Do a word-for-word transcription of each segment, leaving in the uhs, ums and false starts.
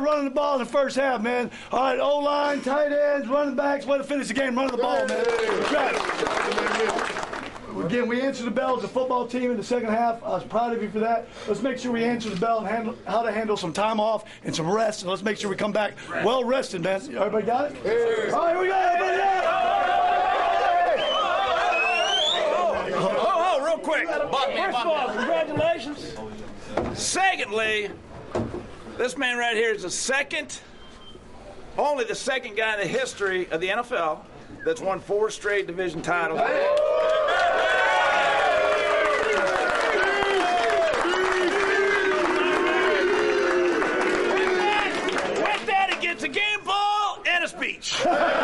running the ball in the first half, man. All right, O-line, tight ends, running backs, way to finish the game, running the ball, man. Again, we answered the bell as a football team in the second half. I was proud of you for that. Let's make sure we answer the bell and handle how to handle some time off and some rest. And let's make sure we come back well rested, man. Everybody got it? Yeah. All right, here we go. Everybody got it. Oh, oh, real quick. First of all, congratulations. Secondly, this man right here is the second, only the second guy in the history of the N F L that's won four straight division titles. With that, he gets a game ball and a speech.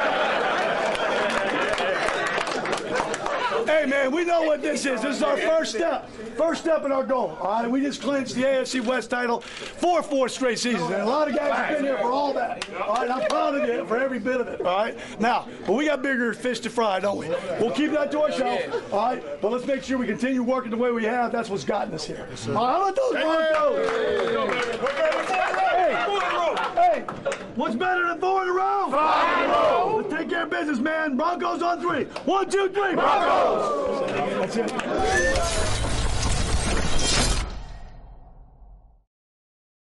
Hey, man, we know what this is. This is our first step. First step in our goal, all right? We just clinched the A F C West title for four straight seasons, and a lot of guys have been here for all that, all right? I'm proud of you for every bit of it, all right? Now, but we got bigger fish to fry, don't we? We'll keep that to ourselves, all right? But let's make sure we continue working the way we have. That's what's gotten us here. All right, how about those Broncos? Hey, hey, what's better than four in a row? Five in a row. Let's take care of business, man. Broncos on three. One, two, three. Broncos. That's it.